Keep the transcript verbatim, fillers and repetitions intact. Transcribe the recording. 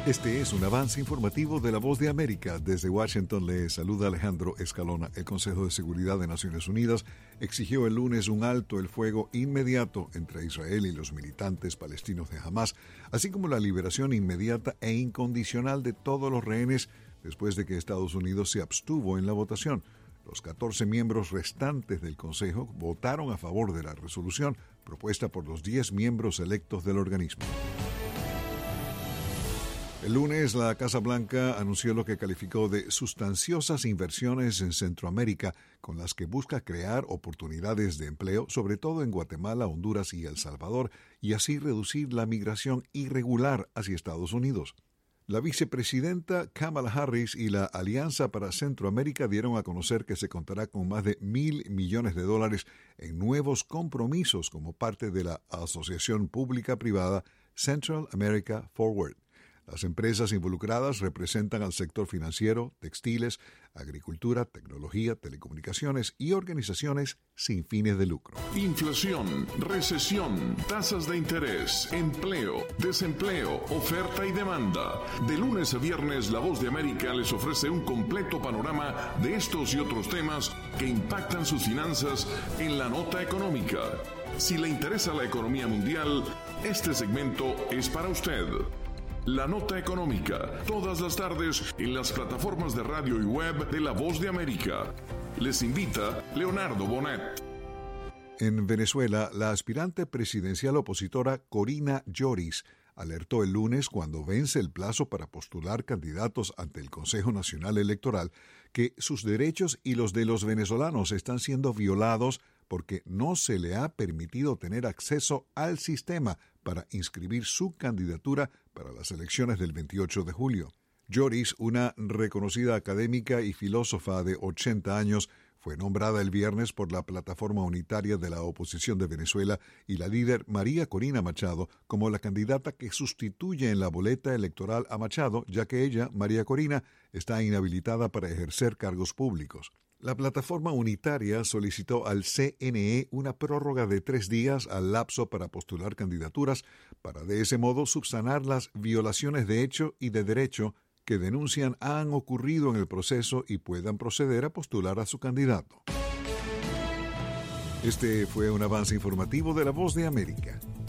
Este es un avance informativo de La Voz de América. Desde Washington le saluda Alejandro Escalona. El Consejo de Seguridad de Naciones Unidas exigió el lunes un alto el fuego inmediato entre Israel y los militantes palestinos de Hamás, así como la liberación inmediata e incondicional de todos los rehenes después de que Estados Unidos se abstuvo en la votación. Los catorce miembros restantes del Consejo votaron a favor de la resolución propuesta por los diez miembros electos del organismo. El lunes, la Casa Blanca anunció lo que calificó de sustanciosas inversiones en Centroamérica, con las que busca crear oportunidades de empleo, sobre todo en Guatemala, Honduras y El Salvador, y así reducir la migración irregular hacia Estados Unidos. La vicepresidenta Kamala Harris y la Alianza para Centroamérica dieron a conocer que se contará con más de mil millones de dólares en nuevos compromisos como parte de la asociación pública-privada Central America Forward. Las empresas involucradas representan al sector financiero, textiles, agricultura, tecnología, telecomunicaciones y organizaciones sin fines de lucro. Inflación, recesión, tasas de interés, empleo, desempleo, oferta y demanda. De lunes a viernes, La Voz de América les ofrece un completo panorama de estos y otros temas que impactan sus finanzas en la nota económica. Si le interesa la economía mundial, este segmento es para usted. La Nota Económica, todas las tardes en las plataformas de radio y web de La Voz de América. Les invita Leonardo Bonet. En Venezuela, la aspirante presidencial opositora Corina Lloris alertó el lunes, cuando vence el plazo para postular candidatos ante el Consejo Nacional Electoral, que sus derechos y los de los venezolanos están siendo violados porque no se le ha permitido tener acceso al sistema para inscribir su candidatura para las elecciones del veintiocho de julio. Lloris, una reconocida académica y filósofa de ochenta años, fue nombrada el viernes por la Plataforma Unitaria de la Oposición de Venezuela y la líder María Corina Machado como la candidata que sustituye en la boleta electoral a Machado, ya que ella, María Corina, está inhabilitada para ejercer cargos públicos. La Plataforma Unitaria solicitó al C N E una prórroga de tres días al lapso para postular candidaturas, para de ese modo subsanar las violaciones de hecho y de derecho que denuncian han ocurrido en el proceso y puedan proceder a postular a su candidato. Este fue un avance informativo de La Voz de América.